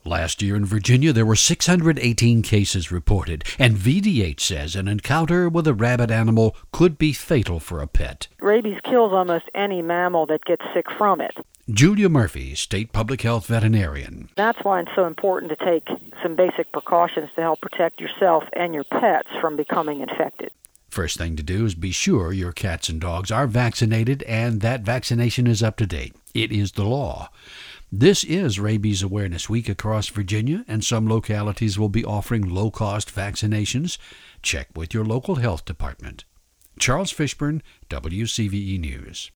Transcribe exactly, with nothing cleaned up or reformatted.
Last year in Virginia, there were six hundred eighteen cases reported, and V D H says an encounter with a rabid animal could be fatal for a pet. Rabies kills almost any mammal that gets sick from it. Julia Murphy, state public health veterinarian. That's why it's so important to take some basic precautions to help protect yourself and your pets from becoming infected. First thing to do is be sure your cats and dogs are vaccinated and that vaccination is up to date. It is the law. This is Rabies Awareness Week across Virginia, and some localities will be offering low-cost vaccinations. Check with your local health department. Charles Fishburne, W C V E News.